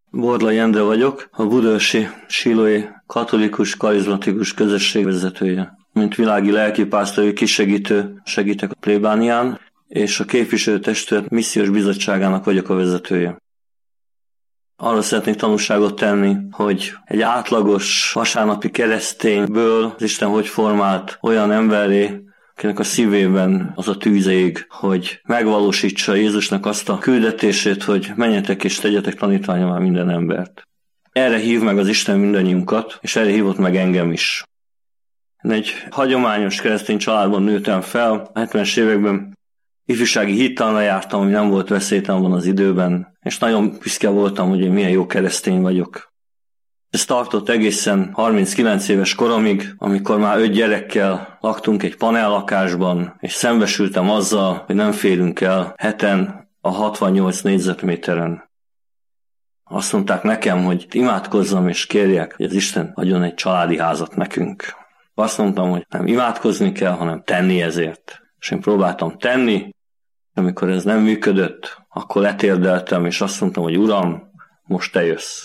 Borlai Endre vagyok, a Budaörsi Sílói Katolikus Karizmatikus Közösség vezetője. Mint világi lelkipásztori kisegítő segítek a plébánián, és a képviselőtestület missziós bizottságának vagyok a vezetője. Arról szeretnék tanúságot tenni, hogy egy átlagos vasárnapi keresztényből az Isten hogy formált olyan emberré, akinek a szívében az a tűz ég, hogy megvalósítsa Jézusnak azt a küldetését, hogy menjetek és tegyetek tanítvánnyá minden embert. Erre hív meg az Isten mindannyiunkat, és erre hívott meg engem is. Én egy hagyományos keresztény családban nőttem fel, a 70-es években ifjúsági hittanra jártam, ami nem volt veszélytelen az időben, és nagyon büszke voltam, hogy én milyen jó keresztény vagyok. Ez tartott egészen 39 éves koromig, amikor már 5 gyerekkel laktunk egy panellakásban, és szembesültem azzal, hogy nem férünk el heten a 68 négyzetméteren. Azt mondták nekem, hogy imádkozzam és kérjek, hogy az Isten adjon egy családi házat nekünk. Azt mondtam, hogy nem imádkozni kell, hanem tenni ezért. És én próbáltam tenni, amikor ez nem működött, akkor letérdeltem, és azt mondtam, hogy Uram, most te jössz.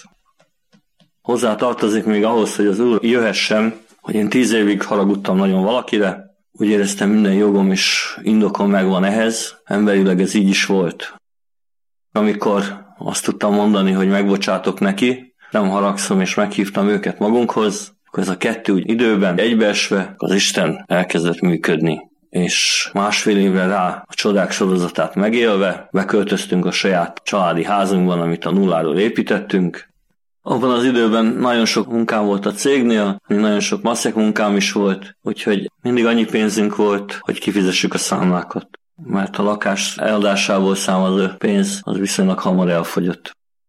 Hozzá tartozik még ahhoz, hogy az Úr jöhessen, hogy én 10 évig haragudtam nagyon valakire, úgy éreztem minden jogom és indokom megvan ehhez, emberileg ez így is volt. Amikor azt tudtam mondani, hogy megbocsátok neki, nem haragszom és meghívtam őket magunkhoz, akkor ez a kettő úgy időben egybeesve az Isten elkezdett működni. És másfél évre rá a csodák sorozatát megélve beköltöztünk a saját családi házunkban, amit a nulláról építettünk. Abban az időben nagyon sok munkám volt a cégnél, nagyon sok maszek munkám is volt, úgyhogy mindig annyi pénzünk volt, hogy kifizessük a számlákat. Mert a lakás eladásából származó pénz az viszonylag hamar elfogyott.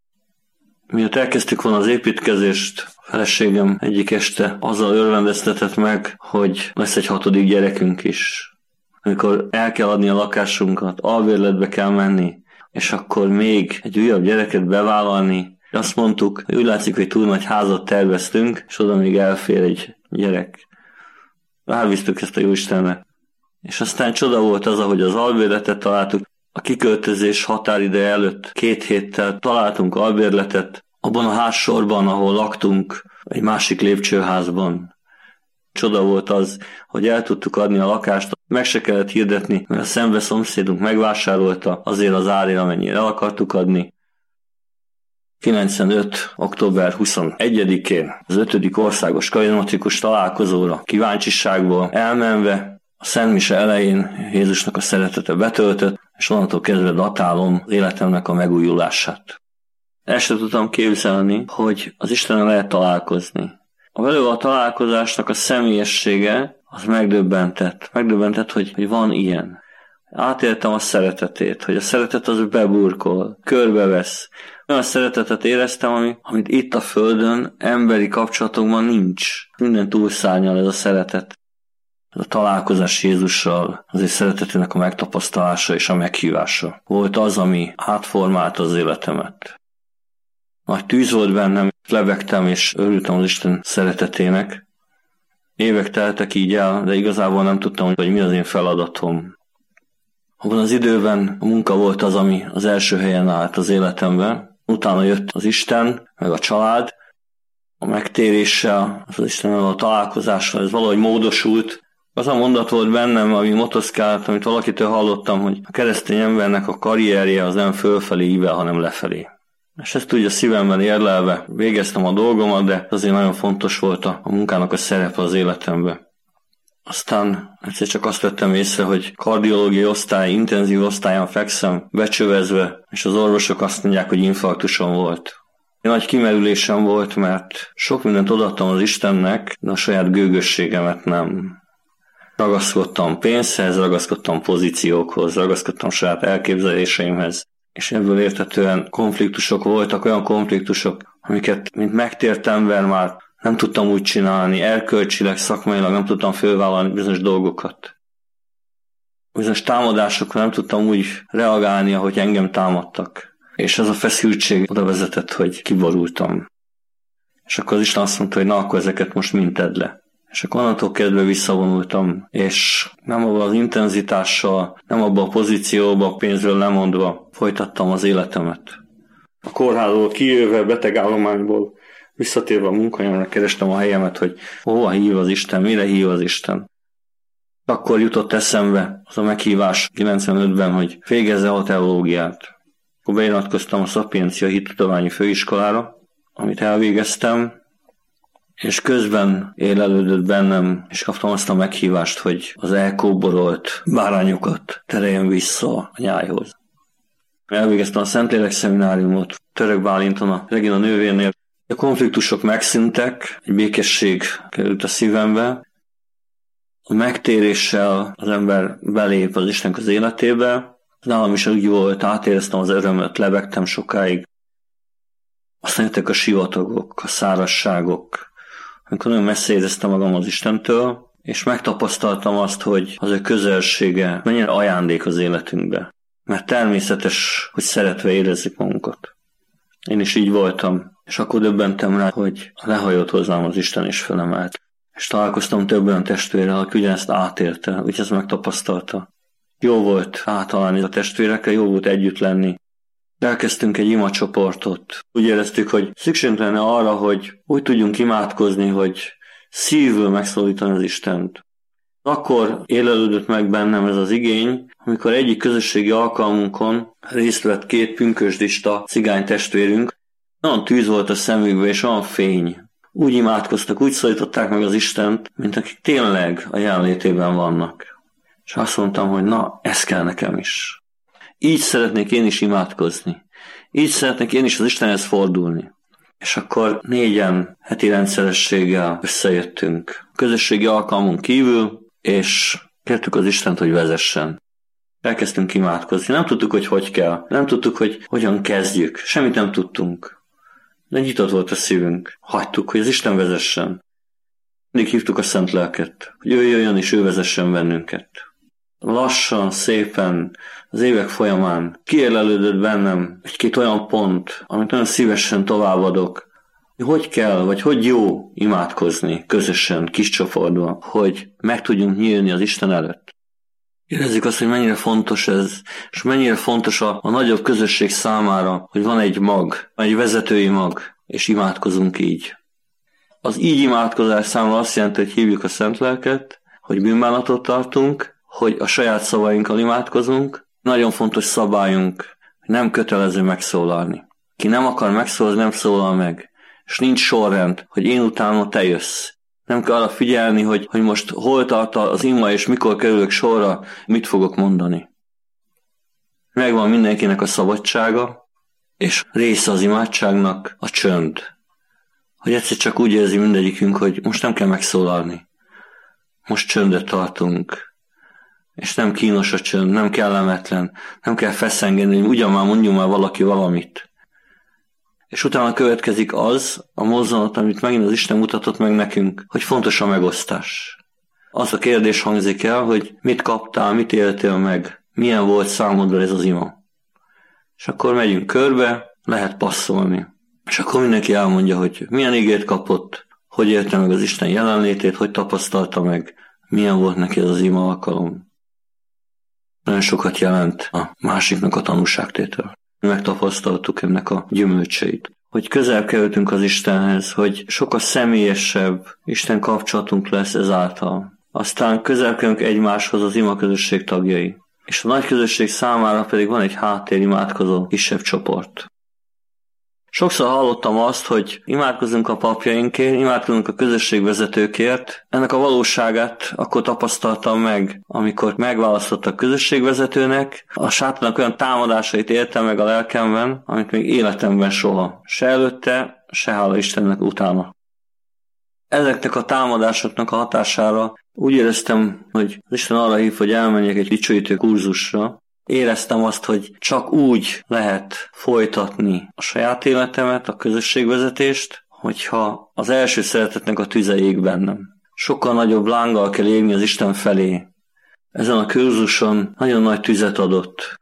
Miatt elkezdtük volna az építkezést, a feleségem egyik este azzal örvendeztetett meg, hogy lesz egy 6. gyerekünk is. Amikor el kell adni a lakásunkat, albérletbe kell menni, és akkor még egy újabb gyereket bevállalni. Azt mondtuk, hogy úgy látszik, hogy túl nagy házat terveztünk, és oda még elfér egy gyerek. Rábíztuk ezt a Jóistenre. És aztán csoda volt az, ahogy az albérletet találtuk. A kiköltözés határideje előtt 2 héttel találtunk albérletet, abban a házsorban, ahol laktunk, egy másik lépcsőházban. Csoda volt az, hogy el tudtuk adni a lakást, meg se kellett hirdetni, mert a szembe szomszédunk megvásárolta azért az árért, amennyire el akartuk adni. 95. október 21-én az 5. országos karizmatikus találkozóra kíváncsiságból elmenve a szentmise elején Jézusnak a szeretete betöltött, és onnantól kezdve datálom az életemnek a megújulását. El sem tudtam képzelni, hogy az Istennel lehet találkozni. A vele a találkozásnak a személyessége az megdöbbentett, hogy van ilyen. Átéltem a szeretetét, hogy a szeretet az beburkol, körbevesz. Olyan szeretetet éreztem, amit itt a Földön emberi kapcsolatokban nincs. Minden túlszárnyal ez a szeretet. Ez a találkozás Jézussal, az ő szeretetének a megtapasztalása és a meghívása volt az, ami átformálta az életemet. Nagy tűz volt bennem, lebegtem és örültem az Isten szeretetének. Évek teltek így el, de igazából nem tudtam, hogy mi az én feladatom. Abban az időben a munka volt az, ami az első helyen állt az életemben. Utána jött az Isten, meg a család. A megtéréssel, az Istennel a találkozással, ez valahogy módosult. Az a mondat volt bennem, ami motoszkált, amit valakitől hallottam, hogy a keresztény embernek a karrierje az nem fölfelé ível, hanem lefelé. És ezt úgy a szívemben érlelve végeztem a dolgomat, de azért nagyon fontos volt a munkának a szerepe az életemben. Aztán egyszer csak azt vettem észre, hogy kardiológiai osztály, intenzív osztályon fekszem, becsövezve, és az orvosok azt mondják, hogy infarktusom volt. Nagy kimerülésem volt, mert sok mindent odaadtam az Istennek, de a saját gőgösségemet nem. Ragaszkodtam pénzhez, ragaszkodtam pozíciókhoz, ragaszkodtam saját elképzeléseimhez, és ebből értetően konfliktusok voltak, olyan konfliktusok, amiket, mint megtért ember már nem tudtam úgy csinálni, erkölcsileg, szakmailag nem tudtam fölvállalni bizonyos dolgokat. Bizonyos támadásokra nem tudtam úgy reagálni, ahogy engem támadtak. És ez a feszültség oda vezetett, hogy kiborultam. És akkor az Isten azt mondta, hogy na, akkor ezeket most mind tedd le. És akkor onnantól kezdve visszavonultam, és nem abban az intenzitással, nem abban a pozícióban, pénzről lemondva folytattam az életemet. a kórházból kijöve, betegállományból visszatérve a munkahelyemre kerestem a helyemet, hogy hova hív az Isten, mire hív az Isten. Akkor jutott eszembe az a meghívás 95-ben, hogy végezze a teológiát. Akkor beiratkoztam a Szapiencia Hittudományi Főiskolára, amit elvégeztem, és közben élelődött bennem, és kaptam azt a meghívást, hogy az elkóborolt bárányokat tereljem vissza a nyájhoz. Elvégeztem a Szentlélek szemináriumot Török Bálinton, a Regina nővérnél. A konfliktusok megszűntek, egy békesség került a szívembe. A megtéréssel az ember belép az Istennek az életébe. Nálam is úgy volt, átéreztem az örömöt, lebegtem sokáig. Aztán jöttek a sivatagok, a szárazságok, amikor nagyon messze éreztem magam az Istentől, és megtapasztaltam azt, hogy az ő közelsége mennyire ajándék az életünkbe. Mert természetes, hogy szeretve érezzük magunkat. Én is így voltam, és akkor döbbentem rá, hogy lehajolt hozzám az Isten és felemelt. És találkoztam több olyan testvérrel, aki ugyanezt átélte, úgy ezt megtapasztalta. Jó volt átalálni a testvérekkel, jó volt együtt lenni. Elkezdtünk egy imacsoportot. Úgy éreztük, hogy szükségünk lenne arra, hogy úgy tudjunk imádkozni, hogy szívből megszólítani az Istent. Akkor élelődött meg bennem ez az igény, amikor egyik közösségi alkalmunkon részt vett 2 pünkösdista cigány testvérünk. Olyan tűz volt a szemükben, és olyan fény. Úgy imádkoztak, úgy szólították meg az Istent, mint akik tényleg a jelenlétében vannak. És azt mondtam, hogy na, ez kell nekem is. Így szeretnék én is imádkozni. Így szeretnék én is az Istenhez fordulni. És akkor 4-en heti rendszerességgel összejöttünk. Közösségi alkalmunk kívül, és kértük az Istent, hogy vezessen. Elkezdtünk imádkozni. Nem tudtuk, hogy kell. Nem tudtuk, hogy hogyan kezdjük. Semmit nem tudtunk. De nyitott volt a szívünk. Hagytuk, hogy az Isten vezessen. Mindig hívtuk a Szent Lelket, hogy ő jöjjön és ő vezessen bennünket. Lassan, szépen, az évek folyamán kiélelődött bennem egy-két olyan pont, amit nagyon szívesen továbbadok, hogy kell, vagy hogy jó imádkozni közösen, kis csoportban, hogy meg tudjunk nyílni az Isten előtt. Érezzük azt, hogy mennyire fontos ez, és mennyire fontos a nagyobb közösség számára, hogy van egy mag, egy vezetői mag, és imádkozunk így. Az így imádkozás számomra azt jelenti, hogy hívjuk a Szent Lelket, hogy bűnbánatot tartunk, hogy a saját szavainkkal imádkozunk. Nagyon fontos szabályunk, hogy nem kötelező megszólalni. Ki nem akar megszólalni, nem szólal meg. És nincs sorrend, hogy én utána te jössz. Nem kell arra figyelni, hogy most hol tart az ima, és mikor kerülök sorra, mit fogok mondani. Megvan mindenkinek a szabadsága, és része az imádságnak a csönd. Hogy egyszer csak úgy érzi mindegyikünk, hogy most nem kell megszólalni. Most csöndet tartunk. És nem kínos a csönd, nem kellemetlen, nem kell feszengeni, hogy ugyan már mondjunk már valaki valamit. És utána következik az a mozzanat, amit megint az Isten mutatott meg nekünk, hogy fontos a megosztás. Az a kérdés hangzik el, hogy mit kaptál, mit éltél meg, milyen volt számodra ez az ima. És akkor megyünk körbe, lehet passzolni. És akkor mindenki elmondja, hogy milyen igét kapott, hogy élte meg az Isten jelenlétét, hogy tapasztalta meg, milyen volt neki ez az ima alkalom. Nagyon sokat jelent a másiknak a tanúságtétel. Megtapasztaltuk ennek a gyümölcseit. Hogy közel kerültünk az Istenhez, hogy sokkal személyesebb Isten kapcsolatunk lesz ezáltal. Aztán közel kerülünk egymáshoz az ima közösség tagjai. És a nagy közösség számára pedig van egy háttérimádkozó kisebb csoport. Sokszor hallottam azt, hogy imádkozunk a papjainkért, imádkozunk a közösségvezetőkért. Ennek a valóságát akkor tapasztaltam meg, amikor megválasztottak közösségvezetőnek. A sátánnak olyan támadásait éltem meg a lelkemben, amit még életemben soha. Se előtte, se hála Istennek utána. Ezeknek a támadásoknak a hatására úgy éreztem, hogy az Isten arra hív, hogy elmenjek egy dicsőítő kurzusra. Éreztem azt, hogy csak úgy lehet folytatni a saját életemet, a közösségvezetést, hogyha az első szeretetnek a tüze ég bennem. Sokkal nagyobb lánggal kell égni az Isten felé. Ezen a kurzuson nagyon nagy tüzet adott,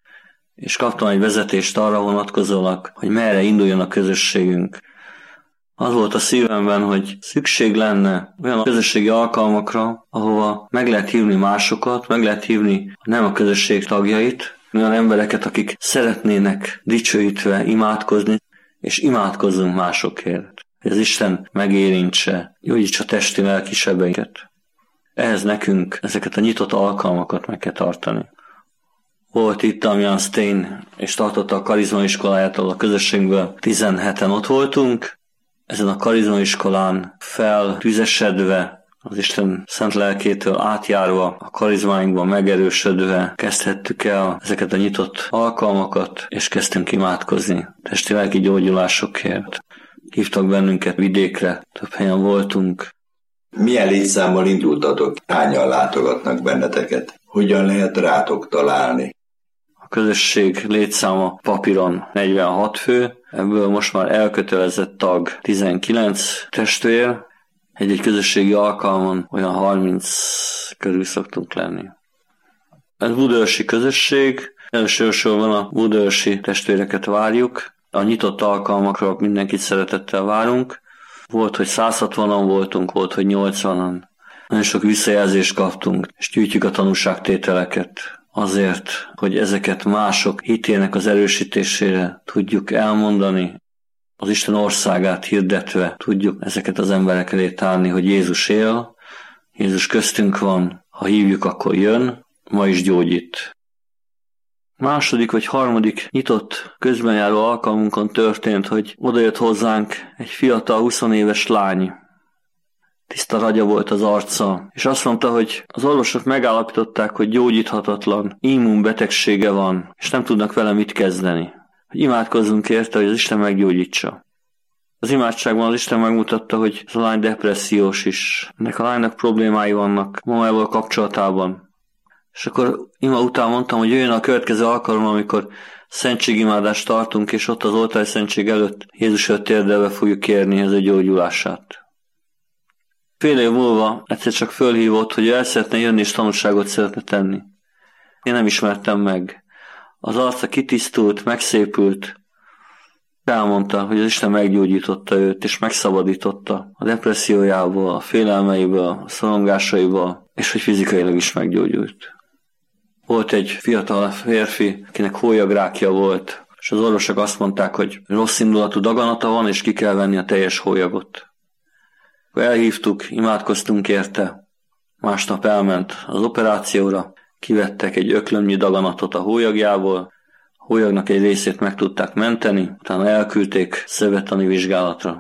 és kaptam egy vezetést arra vonatkozólag, hogy merre induljon a közösségünk. Az volt a szívemben, hogy szükség lenne olyan közösségi alkalmakra, ahova meg lehet hívni másokat, meg lehet hívni nem a közösség tagjait, olyan embereket, akik szeretnének dicsőítve imádkozni, és imádkozzunk másokért. Hogy az Isten megérintse, gyógyítsa testi, lelki sebeinket. Ehhez nekünk ezeket a nyitott alkalmakat meg kell tartani. Volt itt Damian Stein, és tartotta a karizmaiskolájától a közösségből 17-en ott voltunk. Ezen a karizmaiskolán feltüzesedve, az Isten szent lelkétől átjárva, a karizmáinkban megerősödve kezdhettük el ezeket a nyitott alkalmakat, és kezdtünk imádkozni testi-lelki gyógyulásokért. Hívtak bennünket vidékre, több helyen voltunk. Milyen létszámmal indultatok? Hányan látogatnak benneteket? Hogyan lehet rátok találni? A közösség létszáma papíron 46 fő, ebből most már elkötelezett tag 19 testvér. Egy közösségi alkalmon olyan 30 körül szoktunk lenni. Ez budaörsi közösség, elsősorban a budaörsi testvéreket várjuk. A nyitott alkalmakra mindenkit szeretettel várunk. Volt, hogy 160-an voltunk, volt, hogy 80-an. Nagyon sok visszajelzést kaptunk, és gyűjtjük a tanúságtételeket azért, hogy ezeket mások hitének az erősítésére tudjuk elmondani, az Isten országát hirdetve tudjuk ezeket az emberek elé tárni, hogy Jézus él, Jézus köztünk van, ha hívjuk, akkor jön, ma is gyógyít. Második vagy harmadik nyitott közbenjáró alkalmunkon történt, hogy odajött hozzánk egy fiatal 20 éves lány. Tiszta ragya volt az arca, és azt mondta, hogy az orvosok megállapították, hogy gyógyíthatatlan immunbetegsége van, és nem tudnak vele mit kezdeni. Hogy imádkozzunk érte, hogy az Isten meggyógyítsa. Az imádságban az Isten megmutatta, hogy az a lány depressziós is. Ennek a lánynak problémái vannak mamájával kapcsolatában. És akkor ima után mondtam, hogy jöjjön a következő alkalom, amikor szentségimádást tartunk, és ott az oltári szentség előtt Jézus előtt térdelve fogjuk kérni az ő gyógyulását. Fél év múlva egyszer csak fölhívott, hogy ő el szeretne jönni, és tanúságot szeretne tenni. Én nem ismertem meg. Az arca kitisztult, megszépült. Elmondta, hogy az Isten meggyógyította őt, és megszabadította a depressziójából, a félelmeiből, a szorongásaiból, és hogy fizikailag is meggyógyult. Volt egy fiatal férfi, akinek hólyagrákja volt, és az orvosok azt mondták, hogy rossz indulatú daganata van, és ki kell venni a teljes hólyagot. Elhívtuk, imádkoztunk érte, másnap elment az operációra, kivettek egy öklömnyi daganatot a hólyagjából, a hólyagnak egy részét meg tudták menteni, utána elküldték szövettani vizsgálatra.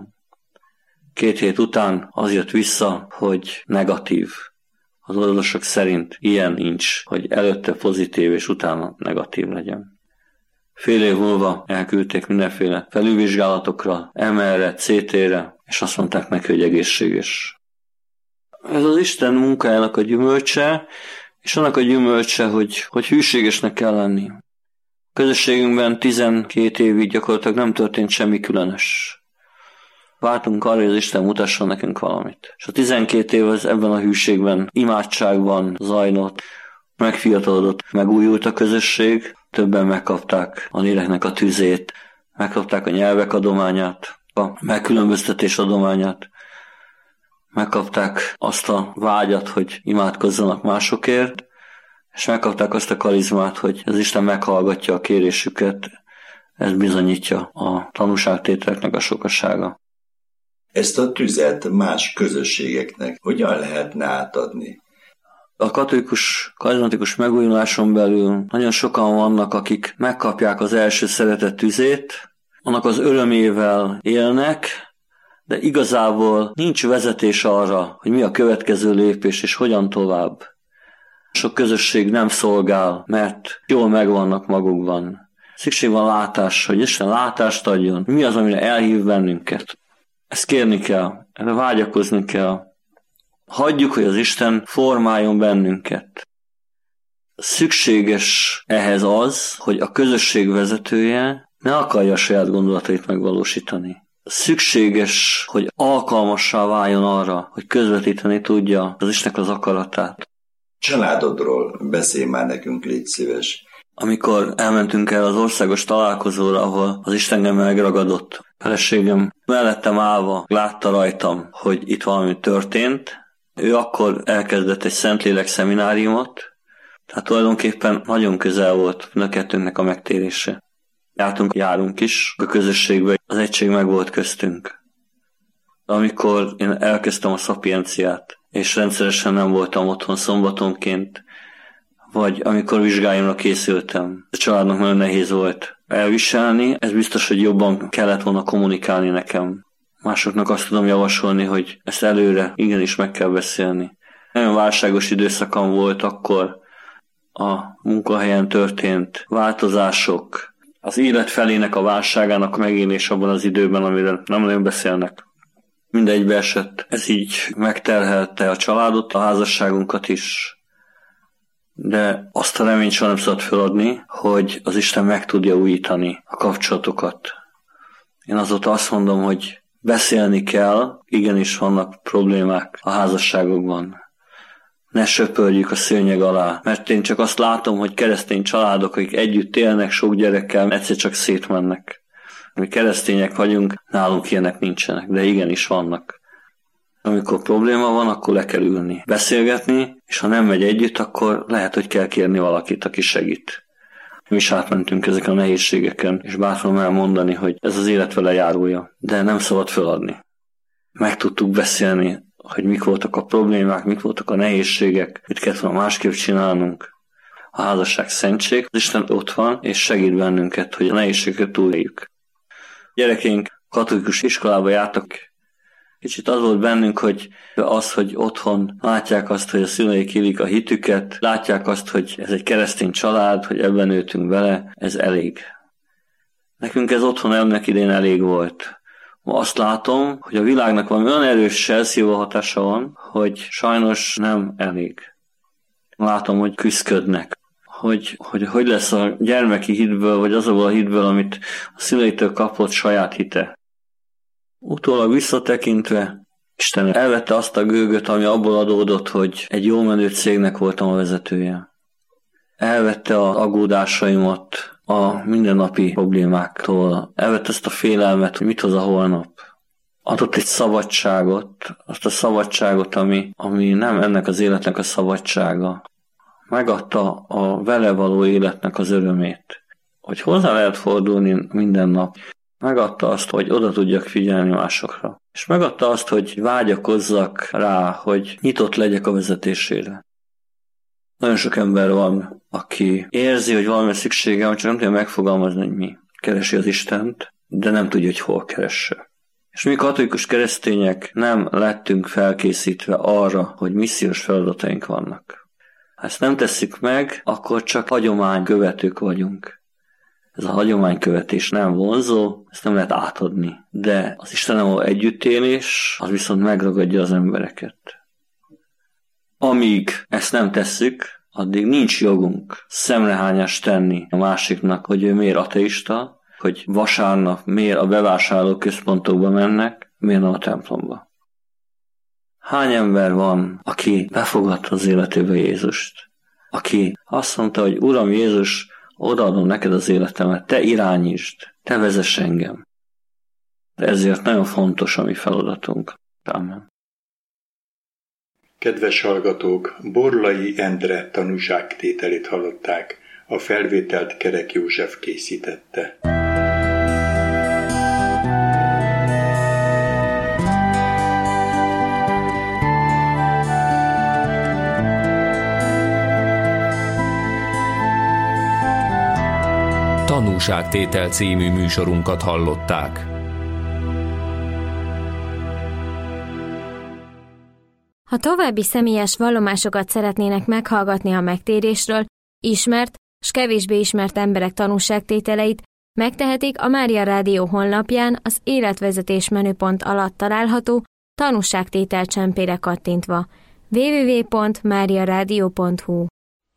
2 hét után az jött vissza, hogy negatív. Az orvosok szerint ilyen nincs, hogy előtte pozitív és utána negatív legyen. Fél év múlva elküldték mindenféle felülvizsgálatokra, MR-re, CT-re, és azt mondták neki, hogy egészséges. Ez az Isten munkájának a gyümölcse, és annak a gyümölcse, hogy hűségesnek kell lenni. A közösségünkben 12 évig gyakorlatilag nem történt semmi különös. Vártunk arra, hogy az Isten mutasson nekünk valamit. És a 12 év az ebben a hűségben, imádságban zajlott, megfiatalodott, megújult a közösség, többen megkapták a léleknek a tüzét, megkapták a nyelvek adományát, a megkülönböztetés adományát, megkapták azt a vágyat, hogy imádkozzanak másokért, és megkapták azt a karizmát, hogy az Isten meghallgatja a kérésüket, ez bizonyítja a tanúságtételeknek a sokasága. Ezt a tüzet más közösségeknek hogyan lehetne átadni? A katolikus, karizmatikus megújuláson belül nagyon sokan vannak, akik megkapják az első szeretet tüzét, annak az örömével élnek, de igazából nincs vezetés arra, hogy mi a következő lépés és hogyan tovább. Sok közösség nem szolgál, mert jól megvannak magukban. Szükség van látás, hogy Isten látást adjon, mi az, amire elhív bennünket. Ezt kérni kell, erre vágyakozni kell. Hagyjuk, hogy az Isten formáljon bennünket. Szükséges ehhez az, hogy a közösség vezetője ne akarja a saját gondolatait megvalósítani. Szükséges, hogy alkalmassá váljon arra, hogy közvetíteni tudja az Istennek az akaratát. Családodról beszélj már nekünk, légy szíves. Amikor elmentünk el az országos találkozóra, ahol az Isten engem megragadott, feleségem mellettem állva látta rajtam, hogy itt valami történt. Ő akkor elkezdett egy Szentlélek szemináriumot, Tehát tulajdonképpen nagyon közel volt mind a kettőnknek a megtérése. Járunk is a közösségbe, az egység meg volt köztünk. Amikor én elkezdtem a szapienciát, és rendszeresen nem voltam otthon szombatonként, vagy amikor vizsgáimra készültem, a családnak nagyon nehéz volt elviselni, ez biztos, hogy jobban kellett volna kommunikálni nekem. Másoknak azt tudom javasolni, hogy ezt előre igenis meg kell beszélni. Nagyon válságos időszakam volt akkor, a munkahelyen történt változások, az élet felének a válságának megélés abban az időben, amiről nem nagyon beszélnek. Mindegybe esett. Ez így megterhelte a családot, a házasságunkat is. De azt a reményt soha nem szabad feladni, hogy az Isten meg tudja újítani a kapcsolatokat. Én azóta azt mondom, hogy beszélni kell, igenis vannak problémák a házasságokban. Ne söpörjük a szőnyeg alá, mert én csak azt látom, hogy keresztény családok, akik együtt élnek sok gyerekkel, egyszer csak szétmennek. Mi keresztények vagyunk, nálunk ilyenek nincsenek, de igenis vannak. Amikor probléma van, akkor le kell ülni, beszélgetni, és ha nem megy együtt, akkor lehet, hogy kell kérni valakit, aki segít. Mi is átmentünk ezeken a nehézségeken, és bátran elmondani, hogy ez az élet vele járója, de nem szabad föladni. Meg tudtuk beszélni, hogy mik voltak a problémák, mik voltak a nehézségek, mit kellett volna másképp csinálnunk. A házasság szentség, az Isten ott van, és segít bennünket, hogy a nehézségeket túléljük. Gyerekeink katolikus iskolába jártak. Kicsit az volt bennünk, hogy otthon látják azt, hogy a szüleik élik a hitüket, látják azt, hogy ez egy keresztény család, hogy ebben nőttünk bele, ez elég. Nekünk ez otthon ennek idén elég volt. Ma azt látom, hogy a világnak valami olyan erős elszívó hatása van, hogy sajnos nem elég. Látom, hogy küszködnek. Hogy lesz a gyermeki hitből, vagy azokból a hitből, amit a szüleitől kapott saját hite. Utólag visszatekintve, Isten elvette azt a gőgöt, ami abból adódott, hogy egy jó menő cégnek voltam a vezetője. Elvette az aggódásaimat a mindennapi problémáktól. Elvette ezt a félelmet, hogy mit hoz a holnap. Adott egy szabadságot, azt a szabadságot, ami nem ennek az életnek a szabadsága. Megadta a vele való életnek az örömét, hogy hozzá lehet fordulni minden nap. Megadta azt, hogy oda tudjak figyelni másokra. És megadta azt, hogy vágyakozzak rá, hogy nyitott legyek a vezetésére. Nagyon sok ember van, aki érzi, hogy valami szüksége van, csak nem tudja megfogalmazni, hogy mi. Keresi az Istent, de nem tudja, hogy hol keresse. És mi katolikus keresztények nem lettünk felkészítve arra, hogy missziós feladataink vannak. Ha ezt nem tesszük meg, akkor csak hagyománykövetők vagyunk. Ez a hagyománykövetés nem vonzó, ezt nem lehet átadni. De az Istennel együttélés, az viszont megragadja az embereket. Amíg ezt nem tesszük, addig nincs jogunk szemrehányást tenni a másiknak, hogy ő miért ateista, hogy vasárnap miért a bevásárló központokba mennek, miért nem a templomba. Hány ember van, aki befogadta az életébe Jézust? Aki azt mondta, hogy Uram Jézus, odaadom neked az életemet, te irányítsd, te vezess engem. De ezért nagyon fontos a mi feladatunk. Amen. Kedves hallgatók, Borlai Endre tanúságtételét hallották, a felvételt Kerek József készítette. Tanúságtétel című műsorunkat hallották. Ha további személyes vallomásokat szeretnének meghallgatni a megtérésről, ismert s kevésbé ismert emberek tanúságtételeit, megtehetik a Mária Rádió honlapján az életvezetés menüpont alatt található tanúságtétel csempére kattintva. www.mariaradio.hu